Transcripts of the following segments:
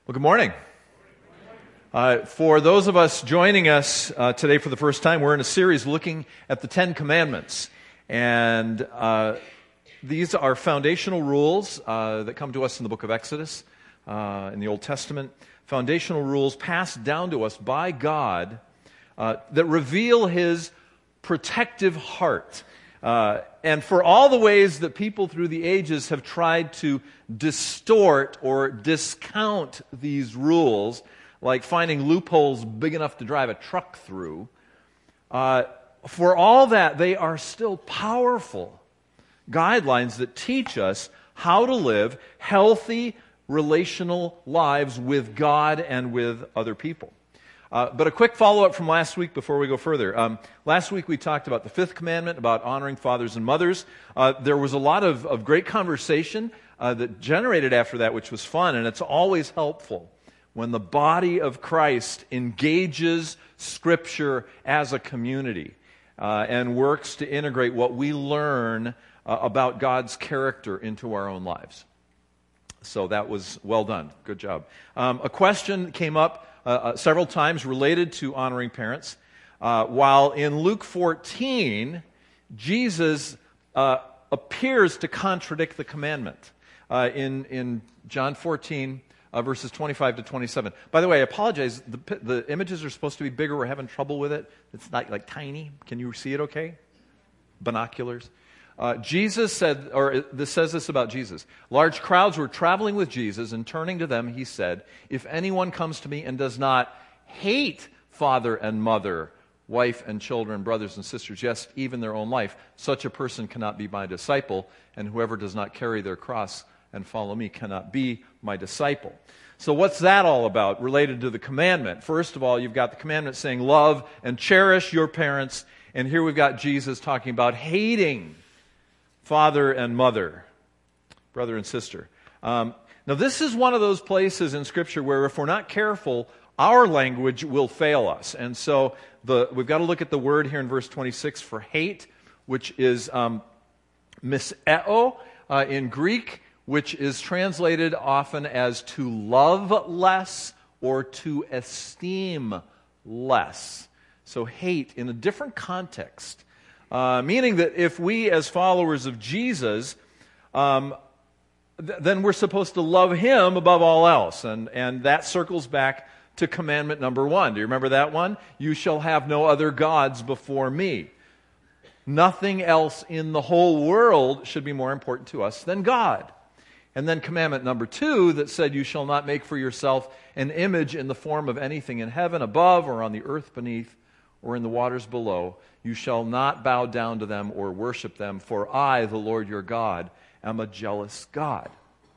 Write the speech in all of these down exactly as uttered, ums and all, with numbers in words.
Well, good morning. Uh, for those of us joining us uh, today for the first time, we're in a series looking at the Ten Commandments. And uh, these are foundational rules uh, that come to us in the book of Exodus, uh, in the Old Testament. Foundational rules passed down to us by God uh, that reveal His protective heart. Uh, and for all the ways that people through the ages have tried to distort or discount these rules, like finding loopholes big enough to drive a truck through, uh, for all that, they are still powerful guidelines that teach us how to live healthy, relational lives with God and with other people. Uh, but a quick follow-up from last week before we go further. Um, last week we talked about the fifth commandment, about honoring fathers and mothers. Uh, there was a lot of, of great conversation uh, that generated after that, which was fun, and it's always helpful when the body of Christ engages Scripture as a community uh, and works to integrate what we learn uh, about God's character into our own lives. So that was well done. Good job. Um, a question came up Uh, uh, several times related to honoring parents. Uh, while in Luke fourteen, Jesus uh, appears to contradict the commandment. Uh, in, in John fourteen, uh, verses twenty-five to twenty-seven. By the way, I apologize. The, the images are supposed to be bigger. We're having trouble with it. It's not like tiny. Can you see it okay? Binoculars. Uh, Jesus said, or this says this about Jesus. Large crowds were traveling with Jesus, and turning to them, he said, "If anyone comes to me and does not hate father and mother, wife and children, brothers and sisters, yes, even their own life, such a person cannot be my disciple, and whoever does not carry their cross and follow me cannot be my disciple." So what's that all about related to the commandment? First of all, you've got the commandment saying love and cherish your parents, and here we've got Jesus talking about hating father and mother, brother and sister. Um, now, this is one of those places in Scripture where if we're not careful, our language will fail us. And so the, we've got to look at the word here in verse twenty-six for hate, which is um, miseo uh, in Greek, which is translated often as to love less or to esteem less. So hate in a different context. Uh, meaning that if we, as followers of Jesus, um, th- then we're supposed to love Him above all else. And, and that circles back to commandment number one. Do you remember that one? You shall have no other gods before me. Nothing else in the whole world should be more important to us than God. And then commandment number two that said, you shall not make for yourself an image in the form of anything in heaven above or on the earth beneath or in the waters below. You shall not bow down to them or worship them, for I, the Lord your God, am a jealous God.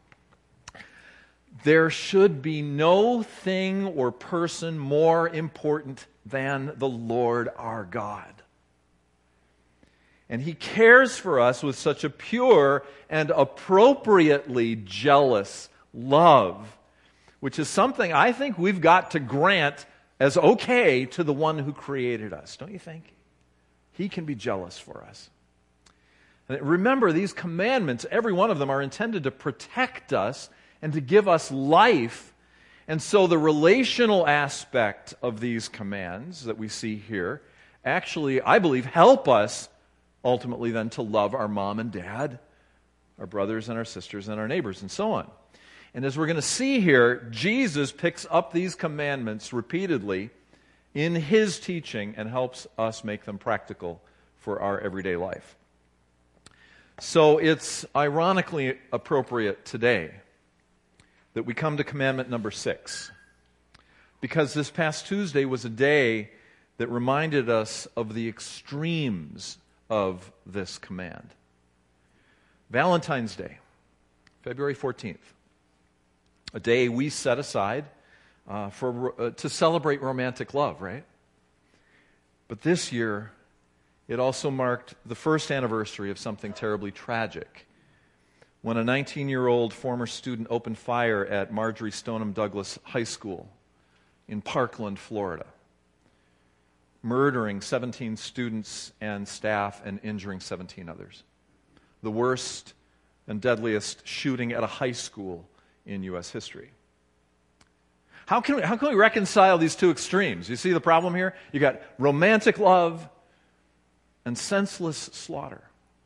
There should be no thing or person more important than the Lord our God. And He cares for us with such a pure and appropriately jealous love, which is something I think we've got to grant as okay to the one who created us, don't you think? He can be jealous for us. And remember, these commandments, every one of them, are intended to protect us and to give us life. And so the relational aspect of these commands that we see here actually, I believe, help us ultimately then to love our mom and dad, our brothers and our sisters and our neighbors and so on. And as we're going to see here, Jesus picks up these commandments repeatedly in His teaching and helps us make them practical for our everyday life. So it's ironically appropriate today that we come to commandment number six, because this past Tuesday was a day that reminded us of the extremes of this command. Valentine's Day, February fourteenth, a day we set aside Uh, for uh, to celebrate romantic love, right? But this year, it also marked the first anniversary of something terribly tragic, when a nineteen-year-old former student opened fire at Marjory Stoneham Douglas High School in Parkland, Florida, murdering seventeen students and staff and injuring seventeen others. The worst and deadliest shooting at a high school in U S history. How can, we, how can we reconcile these two extremes? You see the problem here? You got romantic love and senseless slaughter.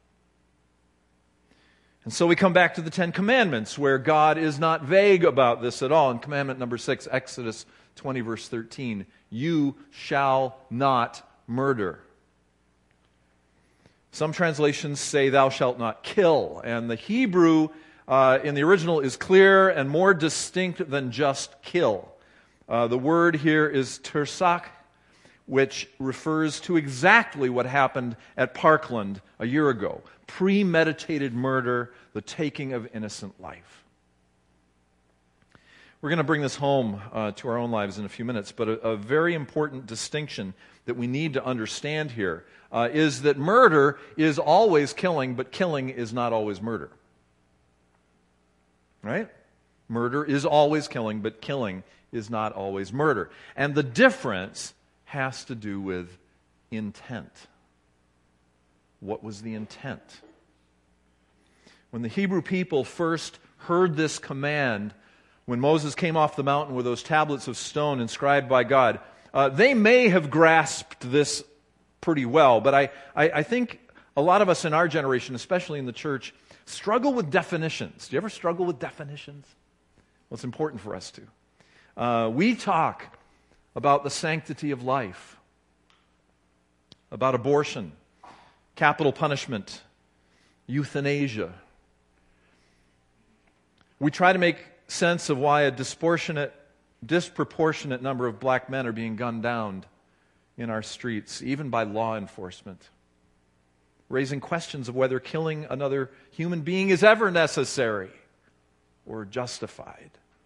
And so we come back to the Ten Commandments, where God is not vague about this at all. In commandment number six, Exodus twenty, verse thirteen, you shall not murder. Some translations say thou shalt not kill. And the Hebrew uh, in the original is clearer and more distinct than just kill. Uh, the word here is tersak, which refers to exactly what happened at Parkland a year ago. Premeditated murder, the taking of innocent life. We're going to bring this home uh, to our own lives in a few minutes, but a, a very important distinction that we need to understand here uh, is that murder is always killing, but killing is not always murder. Right? Murder is always killing, but killing is not always murder. And the difference has to do with intent. What was the intent? When the Hebrew people first heard this command, when Moses came off the mountain with those tablets of stone inscribed by God, uh, they may have grasped this pretty well, but I, I, I think a lot of us in our generation, especially in the church, struggle with definitions. Do you ever struggle with definitions? Well, it's important for us to. Uh, we talk about the sanctity of life, about abortion, capital punishment, euthanasia. We try to make sense of why a disproportionate, disproportionate number of black men are being gunned down in our streets, even by law enforcement, raising questions of whether killing another human being is ever necessary or justified.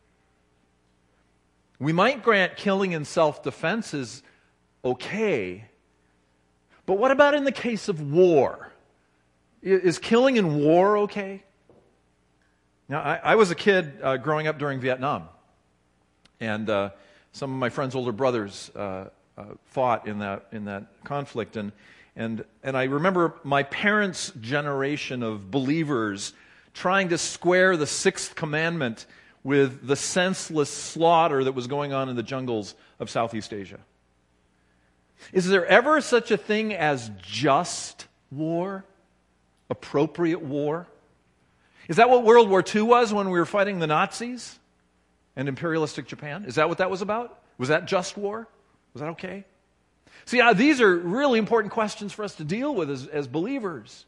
We might grant killing in self-defense is okay, but what about in the case of war? Is killing in war okay? Now, I, I was a kid uh, growing up during Vietnam, and uh, some of my friends' older brothers uh, uh, fought in that in that conflict, and and and I remember my parents' generation of believers trying to square the sixth commandment with the senseless slaughter that was going on in the jungles of Southeast Asia. Is there ever such a thing as just war? Appropriate war? Is that what World War Two was when we were fighting the Nazis and imperialistic Japan? Is that what that was about? Was that just war? Was that okay? See, uh, these are really important questions for us to deal with as, as believers.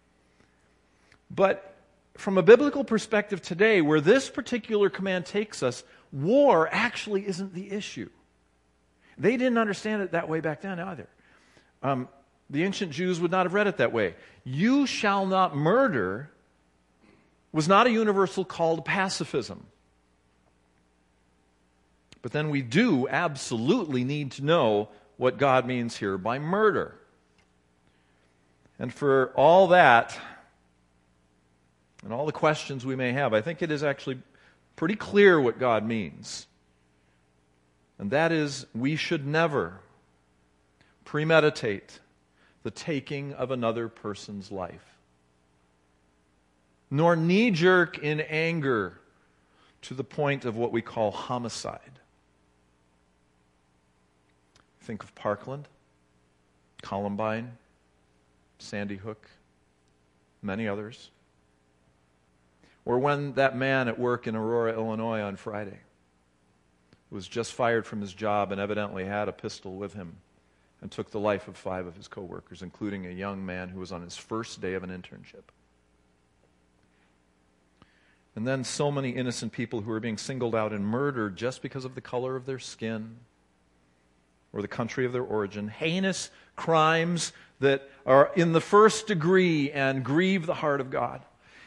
But from a biblical perspective today, where this particular command takes us, war actually isn't the issue. They didn't understand it that way back then either. Um, the ancient Jews would not have read it that way. You shall not murder was not a universal call to pacifism. But then we do absolutely need to know what God means here by murder. And for all that, and all the questions we may have, I think it is actually pretty clear what God means. And that is, we should never premeditate the taking of another person's life, nor knee-jerk in anger to the point of what we call homicide. Think of Parkland, Columbine, Sandy Hook, many others. Or when that man at work in Aurora, Illinois on Friday was just fired from his job and evidently had a pistol with him and took the life of five of his coworkers, including a young man who was on his first day of an internship. And then so many innocent people who are being singled out and murdered just because of the color of their skin or the country of their origin. Heinous crimes that are in the first degree and grieve the heart of God.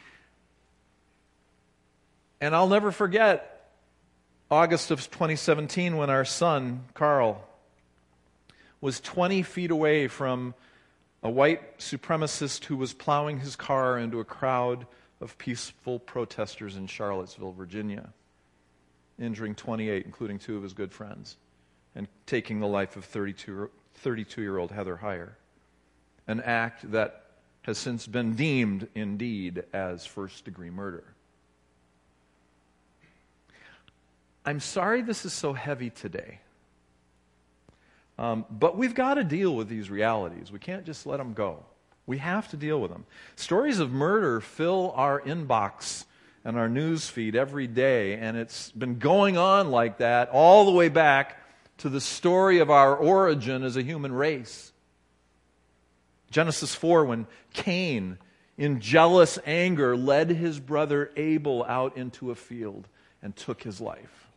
And I'll never forget August of twenty seventeen when our son, Carl, was twenty feet away from a white supremacist who was plowing his car into a crowd of peaceful protesters in Charlottesville, Virginia, injuring twenty-eight, including two of his good friends, and taking the life of thirty-two-year-old Heather Heyer, an act that has since been deemed, indeed, as first-degree murder. I'm sorry this is so heavy today. Um, but we've got to deal with these realities. We can't just let them go. We have to deal with them. Stories of murder fill our inbox and our news feed every day, and it's been going on like that all the way back to the story of our origin as a human race. Genesis four, when Cain, in jealous anger, led his brother Abel out into a field and took his life.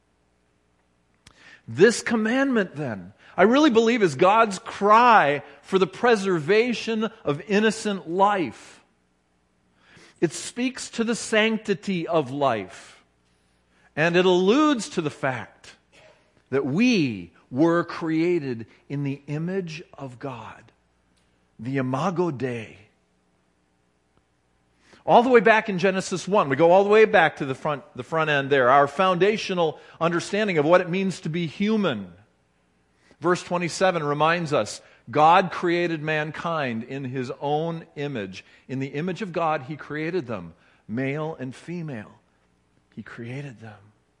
This commandment, then, I really believe is God's cry for the preservation of innocent life. It speaks to the sanctity of life, and it alludes to the fact that we were created in the image of God, the Imago Dei. All the way back in Genesis one, we go all the way back to the front, the front end there, our foundational understanding of what it means to be human. Verse twenty-seven reminds us, God created mankind in His own image. In the image of God, He created them, male and female. He created them.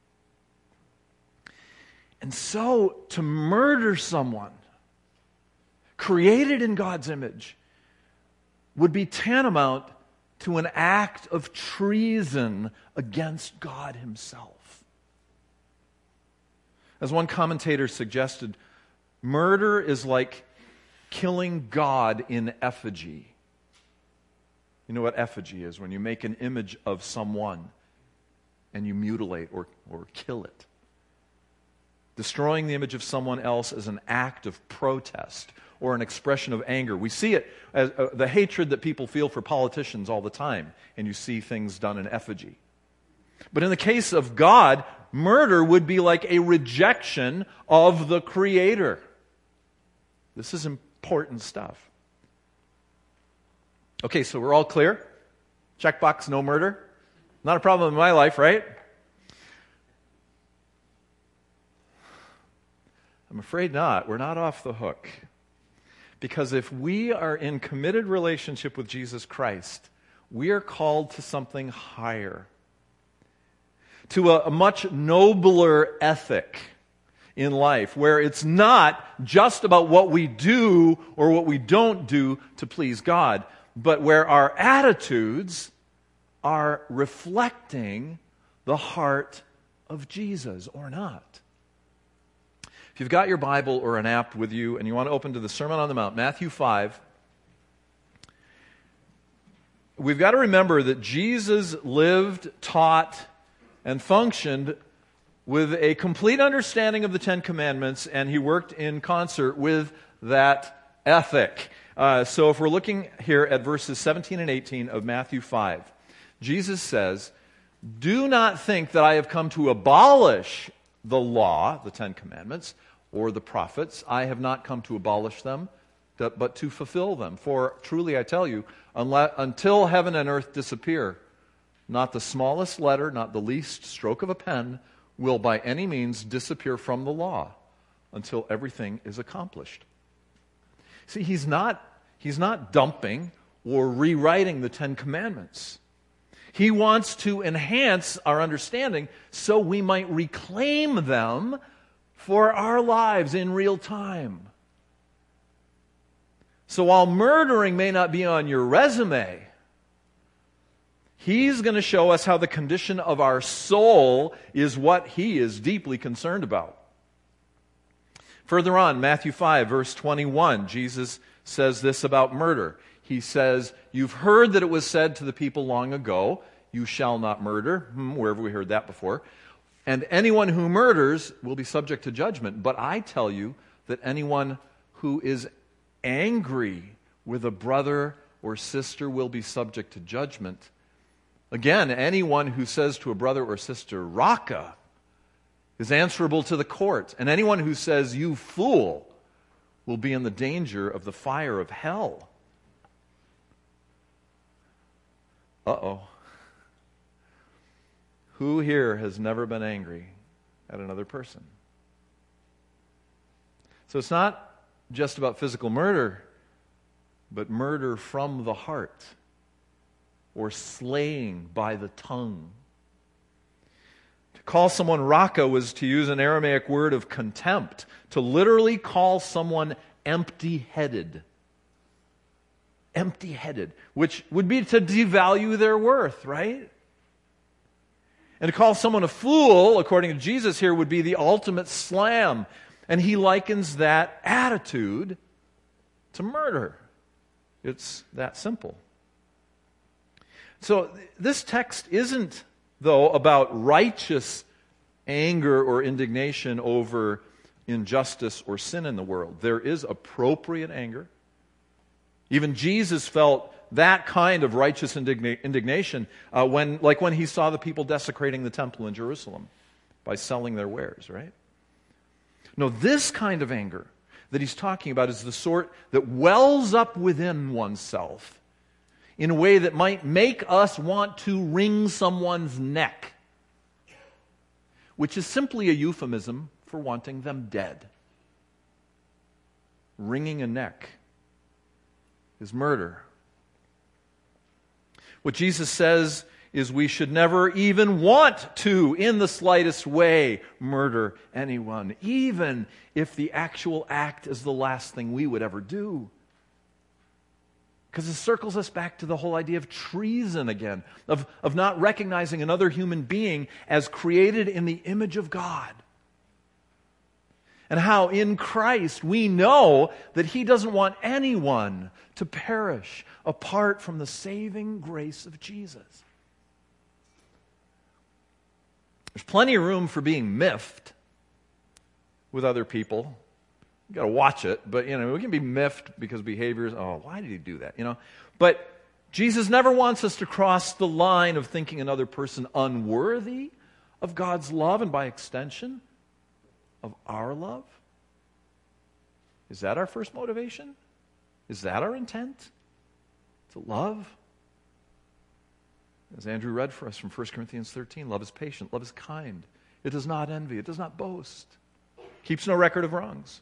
And so, to murder someone created in God's image would be tantamount to an act of treason against God Himself. As one commentator suggested, murder is like killing God in effigy. You know what effigy is? When you make an image of someone and you mutilate or, or kill it. Destroying the image of someone else is an act of protest or an expression of anger. We see it as uh, the hatred that people feel for politicians all the time, and you see things done in effigy. But in the case of God, murder would be like a rejection of the Creator. This is important stuff. Okay, so we're all clear? Checkbox, no murder? Not a problem in my life, right? I'm afraid not. We're not off the hook. Because if we are in committed relationship with Jesus Christ, we are called to something higher, to a, a much nobler ethic in life, where it's not just about what we do or what we don't do to please God, but where our attitudes are reflecting the heart of Jesus or not. If you've got your Bible or an app with you and you want to open to the Sermon on the Mount, Matthew five, we've got to remember that Jesus lived, taught, and functioned with a complete understanding of the Ten Commandments, and He worked in concert with that ethic. Uh, so if we're looking here at verses seventeen and eighteen of Matthew five, Jesus says, "Do not think that I have come to abolish the law," the Ten Commandments, "or the prophets. I have not come to abolish them, but to fulfill them. For truly I tell you, unless, until heaven and earth disappear, not the smallest letter, not the least stroke of a pen, will by any means disappear from the law until everything is accomplished." See, he's not, he's not dumping or rewriting the Ten Commandments. He wants to enhance our understanding so we might reclaim them for our lives in real time. So while murdering may not be on your resume, He's going to show us how the condition of our soul is what He is deeply concerned about. Further on, Matthew five, verse twenty-one, Jesus says this about murder. He says, "You've heard that it was said to the people long ago, 'You shall not murder.'" Hmm, where have we heard that before? "And anyone who murders will be subject to judgment. But I tell you that anyone who is angry with a brother or sister will be subject to judgment. Again, anyone who says to a brother or sister, 'Raka,' is answerable to the court. And anyone who says, 'You fool,' will be in the danger of the fire of hell." Uh-oh. Who here has never been angry at another person? So it's not just about physical murder, but murder from the heart, or slaying by the tongue. To Call someone raka was, to use an Aramaic word of contempt, to literally call someone empty-headed. Empty-headed, which would be to devalue their worth, right? And to call someone a fool, according to Jesus here, would be the ultimate slam. And he likens that attitude to murder. It's that simple. So this text isn't, though, about righteous anger or indignation over injustice or sin in the world. There is appropriate anger. Even Jesus felt that kind of righteous indigna- indignation uh, when, like when he saw the people desecrating the temple in Jerusalem by selling their wares, right? No, this kind of anger that he's talking about is the sort that wells up within oneself in a way that might make us want to wring someone's neck, which is simply a euphemism for wanting them dead. Wringing a neck is murder. What Jesus says is we should never even want to, in the slightest way, murder anyone, even if the actual act is the last thing we would ever do. Because it circles us back to the whole idea of treason again, of, of not recognizing another human being as created in the image of God. And how in Christ we know that He doesn't want anyone to perish apart from the saving grace of Jesus. There's plenty of room for being miffed with other people. You got to watch it, but you know, we can be miffed because behaviors, oh, why did he do that? You know, but Jesus never wants us to cross the line of thinking another person unworthy of God's love and by extension of our love. Is that our first motivation? Is that our intent? To love? As Andrew read for us from First Corinthians thirteen, love is patient, love is kind. It does not envy, it does not boast, keeps no record of wrongs.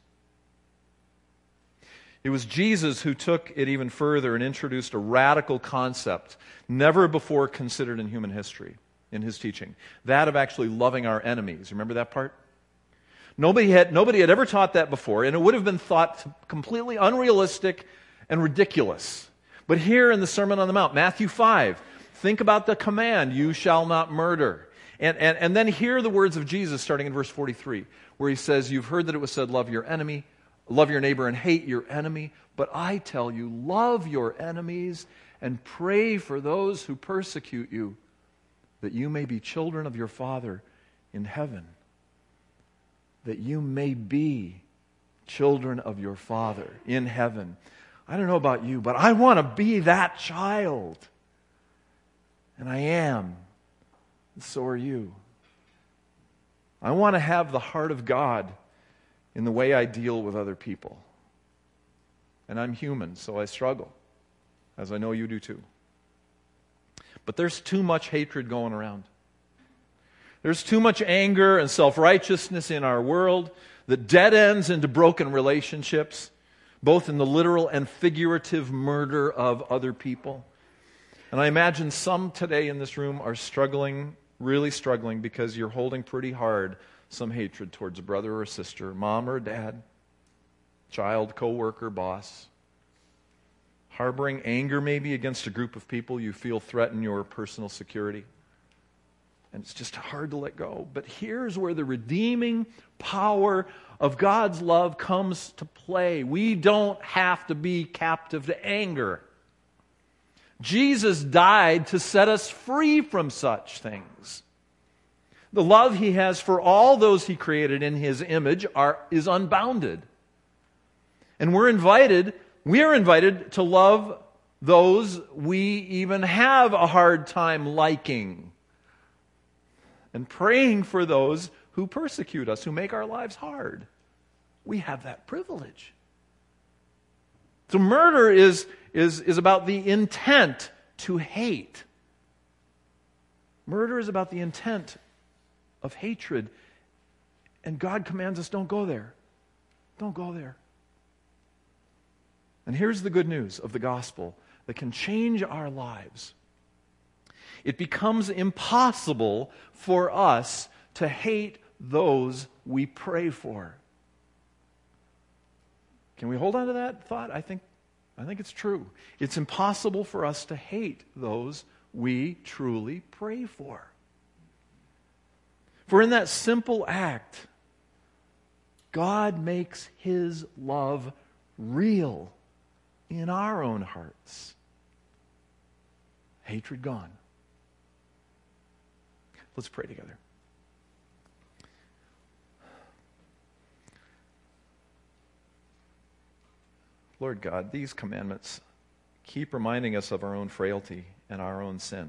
It was Jesus who took it even further and introduced a radical concept never before considered in human history, in his teaching. That of actually loving our enemies. Remember that part? Nobody had, nobody had ever taught that before, and it would have been thought completely unrealistic and ridiculous. But here in the Sermon on the Mount, Matthew five, think about the command, you shall not murder. And, and, and then hear the words of Jesus starting in verse forty-three, where he says, you've heard that it was said, love your enemy, love your neighbor and hate your enemy. But I tell you, love your enemies and pray for those who persecute you, that you may be children of your Father in heaven. That you may be children of your Father in heaven. I don't know about you, but I want to be that child. And I am. And so are you. I want to have the heart of God in the way I deal with other people. And I'm human, so I struggle, as I know you do too. But there's too much hatred going around. There's too much anger and self-righteousness in our world that dead ends into broken relationships, both in the literal and figurative murder of other people. And I imagine some today in this room are struggling, really struggling, because you're holding pretty hard some hatred towards a brother or a sister, mom or dad, child, co-worker, boss. Harboring anger maybe against a group of people you feel threaten your personal security. And it's just hard to let go. But here's where the redeeming power of God's love comes to play. We don't have to be captive to anger. Jesus died to set us free from such things. The love He has for all those He created in His image are, is unbounded. And we're invited, we are invited to love those we even have a hard time liking. And praying for those who persecute us, who make our lives hard. We have that privilege. So murder is, is, is about the intent to hate. Murder is about the intent of hatred. And God commands us, don't go there. Don't go there. And here's the good news of the gospel that can change our lives. It becomes impossible for us to hate those we pray for. Can we hold on to that thought? I think, I think it's true. It's impossible for us to hate those we truly pray for. For in that simple act, God makes His love real in our own hearts. Hatred gone. Let's pray together. Lord God, these commandments keep reminding us of our own frailty and our own sin.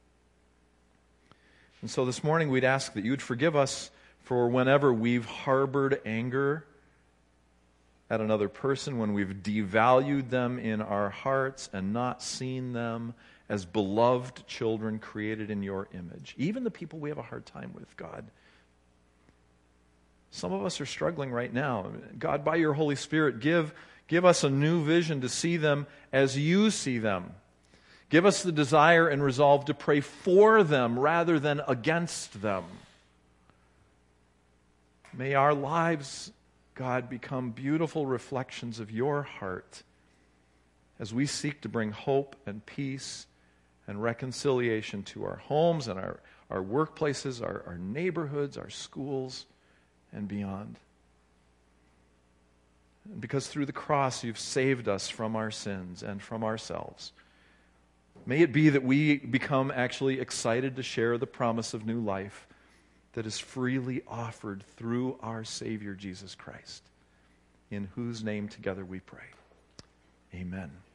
And so this morning we'd ask that you'd forgive us for whenever we've harbored anger at another person, when we've devalued them in our hearts and not seen them as beloved children created in your image. Even the people we have a hard time with, God. Some of us are struggling right now. God, by your Holy Spirit, give, give us a new vision to see them as you see them. Give us the desire and resolve to pray for them rather than against them. May our lives, God, become beautiful reflections of your heart as we seek to bring hope and peace and reconciliation to our homes and our, our workplaces, our, our neighborhoods, our schools, and beyond. And because through the cross you've saved us from our sins and from ourselves, may it be that we become actually excited to share the promise of new life that is freely offered through our Savior Jesus Christ, in whose name together we pray. Amen.